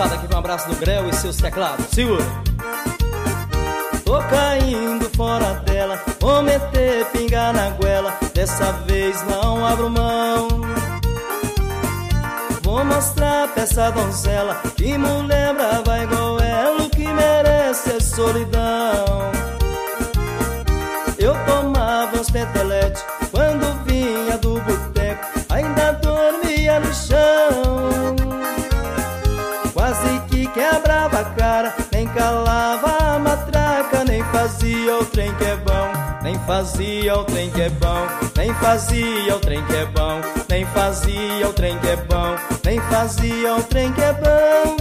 moçada aqui com um abraço do Grel e seus teclados. Segura! Tô caindo fora dela, vou meter pinga na goela, dessa vez não abro mão. Vou mostrar pra essa donzela que mulher brava igual ela, o que merece é solidão. Eu tomava uns peteletes quando vinha do boteco, ainda dormia no chão. Quase que quebrava a cara, nem calava a matraca, nem fazia o trem que é bom, nem fazia o trem que é bom, nem fazia o trem que é bom, nem fazia o trem que é bom, nem fazia o trem que é bom.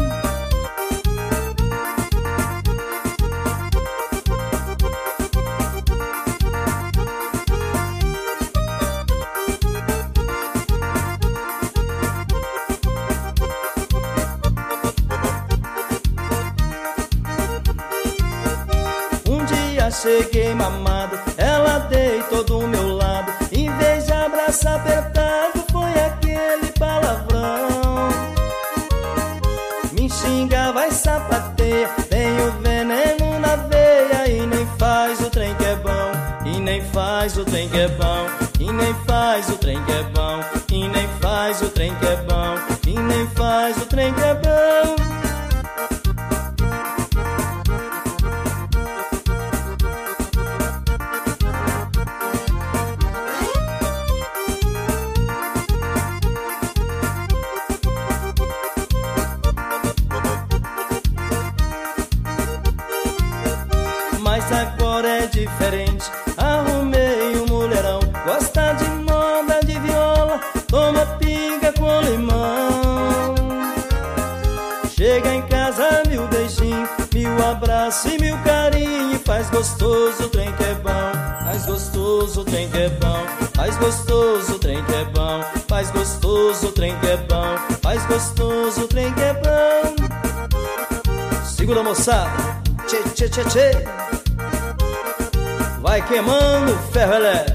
Cheguei mamado, ela deitou do meu lado, em vez de abraço apertado foi aquele palavrão. Me xinga, vai sapateia, tem o veneno na veia, e nem faz o trem que é bom, e nem faz o trem que é bom, e nem faz o trem que é bom, e nem faz o trem que é bom, e nem faz o trem que é bom. Mas agora é diferente, arrumei um mulherão, gosta de moda de viola, toma pinga com limão. Chega em casa, mil beijinhos, mil abraços e mil carinhos, faz gostoso o trem que é bom, faz gostoso o trem que é bom, faz gostoso o trem que é bom, faz gostoso o trem que é bom, faz gostoso o trem que é bom. Segura, moçada, tchê, tchê, tchê, tchê. Vai queimando o ferro elétrico.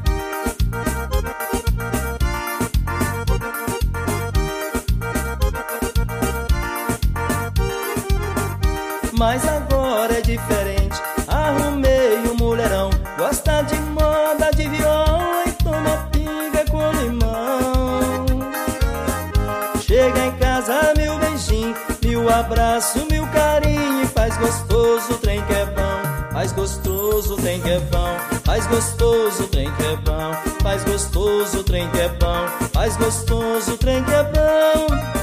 Mas agora é diferente, arrumei um mulherão, gosta de moda de viola e toma pinga com limão. Chega em casa, mil beijinhos, mil abraços, mil carinhos, faz gostoso o trem que é bom, faz gostoso o trem que é bom, faz gostoso o trem que é bom, faz gostoso o trem que é bom, faz gostoso o trem que é bom.